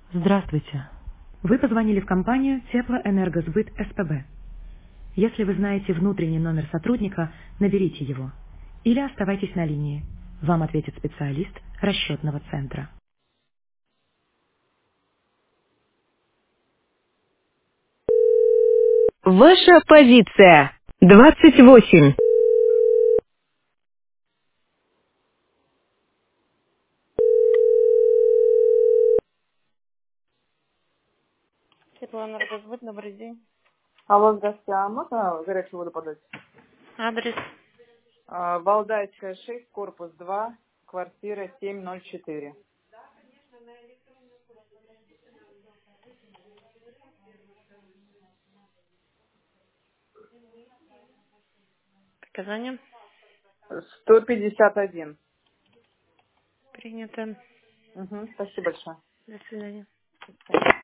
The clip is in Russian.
Здравствуйте. Вы позвонили в компанию Теплоэнергосбыт СПБ. Если вы знаете внутренний номер сотрудника, наберите его. Или оставайтесь на линии. Вам ответит специалист расчетного центра. Ваша позиция. 28. Теплоэнергосбыт, добрый день. Алло, здравствуйте. А можно горячую воду подать? Адрес. Валдайская, 6, корпус 2, квартира 704. Показания. 151. Принято. Угу, спасибо большое. До свидания.